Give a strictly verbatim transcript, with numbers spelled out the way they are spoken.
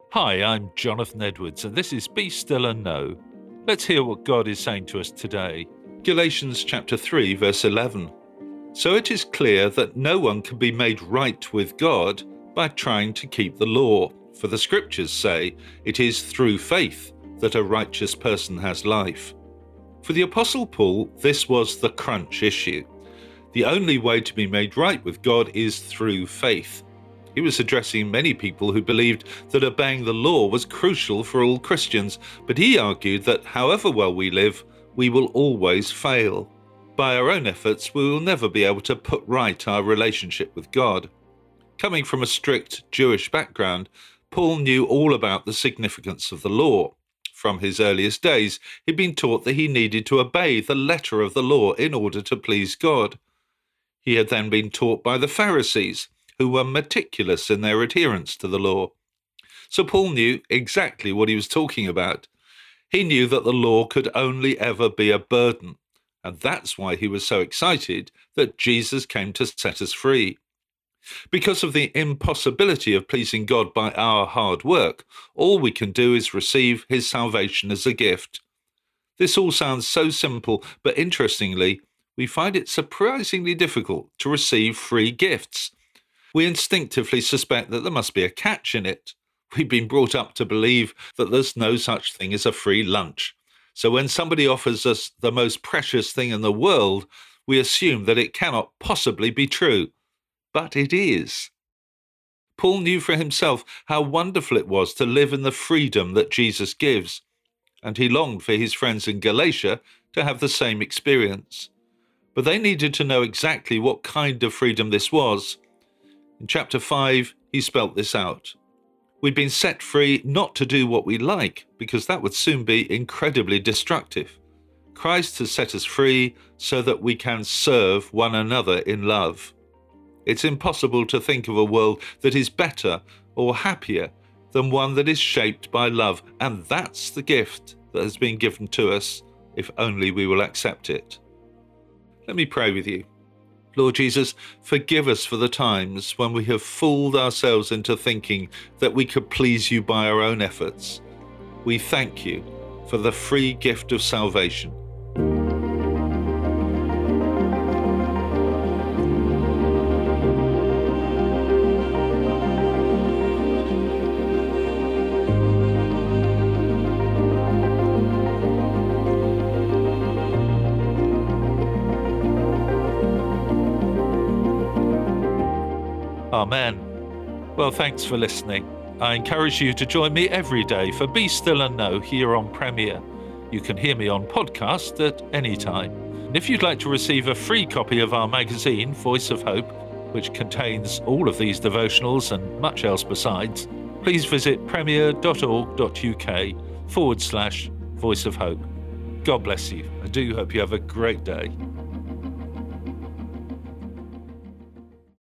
Hi, I'm Jonathan Edwards, and this is Be Still and Know. Let's hear what God is saying to us today. Galatians chapter three, verse eleven. So it is clear that no one can be made right with God by trying to keep the law, for the scriptures say it is through faith that a righteous person has life. For the Apostle Paul, this was the crunch issue. The only way to be made right with God is through faith. He was addressing many people who believed that obeying the law was crucial for all Christians, but he argued that however well we live, we will always fail. By our own efforts, we will never be able to put right our relationship with God. Coming from a strict Jewish background, Paul knew all about the significance of the law. From his earliest days, he'd been taught that he needed to obey the letter of the law in order to please God. He had then been taught by the Pharisees, who were meticulous in their adherence to the law. So Paul knew exactly what he was talking about. He knew that the law could only ever be a burden, and that's why he was so excited that Jesus came to set us free. Because of the impossibility of pleasing God by our hard work, all we can do is receive his salvation as a gift. This all sounds so simple, but interestingly, we find it surprisingly difficult to receive free gifts. We instinctively suspect that there must be a catch in it. We've been brought up to believe that there's no such thing as a free lunch. So when somebody offers us the most precious thing in the world, we assume that it cannot possibly be true. But it is. Paul knew for himself how wonderful it was to live in the freedom that Jesus gives, and he longed for his friends in Galatia to have the same experience. But they needed to know exactly what kind of freedom this was. In chapter five, he spelt this out. We've been set free not to do what we like, because that would soon be incredibly destructive. Christ has set us free so that we can serve one another in love. It's impossible to think of a world that is better or happier than one that is shaped by love, and that's the gift that has been given to us, if only we will accept it. Let me pray with you. Lord Jesus, forgive us for the times when we have fooled ourselves into thinking that we could please you by our own efforts. We thank you for the free gift of salvation. Amen. Well, thanks for listening. I encourage you to join me every day for Be Still and Know here on Premier. You can hear me on podcast at any time. And if you'd like to receive a free copy of our magazine, Voice of Hope, which contains all of these devotionals and much else besides, please visit premier.org.uk forward slash Voice of Hope. God bless you. I do hope you have a great day.